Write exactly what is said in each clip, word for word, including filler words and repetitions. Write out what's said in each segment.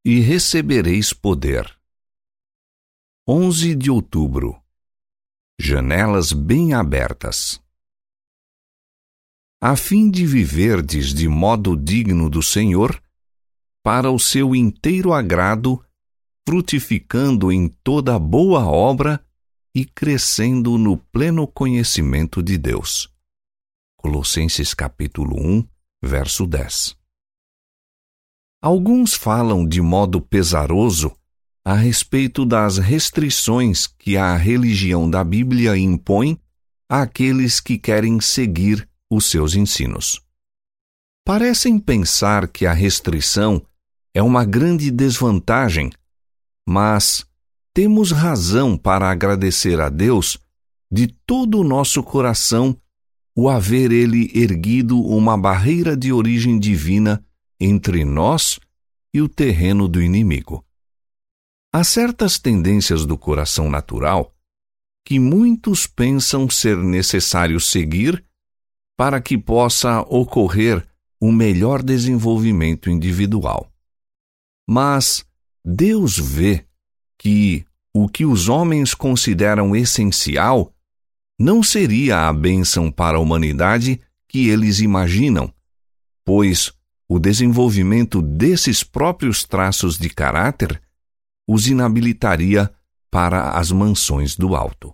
e recebereis poder. onze de outubro. Janelas bem abertas. A fim de viverdes de modo digno do Senhor, para o seu inteiro agrado, frutificando em toda boa obra e crescendo no pleno conhecimento de Deus. Colossenses capítulo um, verso dez. Alguns falam de modo pesaroso a respeito das restrições que a religião da Bíblia impõe àqueles que querem seguir os seus ensinos. Parecem pensar que a restrição é uma grande desvantagem, mas temos razão para agradecer a Deus de todo o nosso coração o haver Ele erguido uma barreira de origem divina entre nós e o terreno do inimigo. Há certas tendências do coração natural que muitos pensam ser necessário seguir para que possa ocorrer o melhor desenvolvimento individual. Mas Deus vê que o que os homens consideram essencial não seria a bênção para a humanidade que eles imaginam, pois o desenvolvimento desses próprios traços de caráter os inabilitaria para as mansões do alto.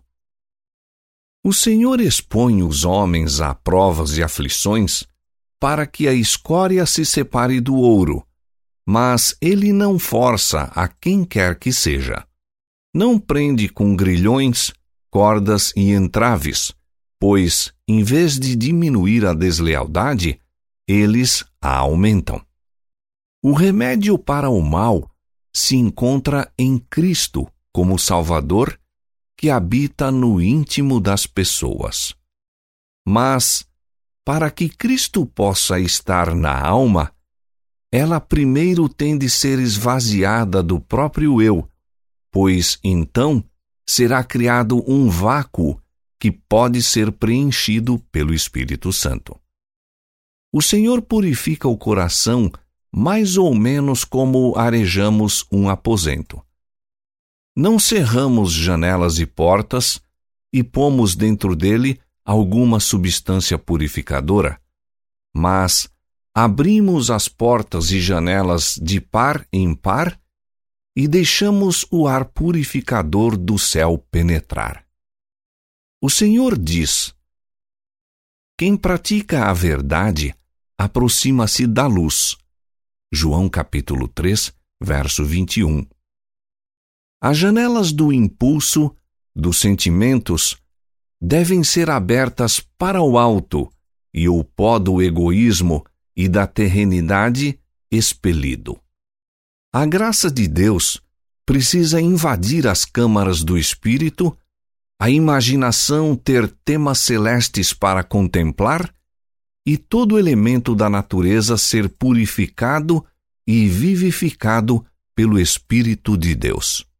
O Senhor expõe os homens a provas e aflições para que a escória se separe do ouro, mas Ele não força a quem quer que seja. Não prende com grilhões, cordas e entraves, pois, em vez de diminuir a deslealdade, eles a aumentam. O remédio para o mal se encontra em Cristo como Salvador, que habita no íntimo das pessoas. Mas, para que Cristo possa estar na alma, ela primeiro tem de ser esvaziada do próprio eu, pois então será criado um vácuo que pode ser preenchido pelo Espírito Santo. O Senhor purifica o coração mais ou menos como arejamos um aposento. Não cerramos janelas e portas e pomos dentro dele alguma substância purificadora, mas abrimos as portas e janelas de par em par e deixamos o ar purificador do céu penetrar. O Senhor diz: quem pratica a verdade aproxima-se da luz. João capítulo três, verso vinte e um. As janelas do impulso, dos sentimentos, devem ser abertas para o alto e o pó do egoísmo e da terrenidade expelido. A graça de Deus precisa invadir as câmaras do espírito, a imaginação ter temas celestes para contemplar e todo elemento da natureza ser purificado e vivificado pelo Espírito de Deus.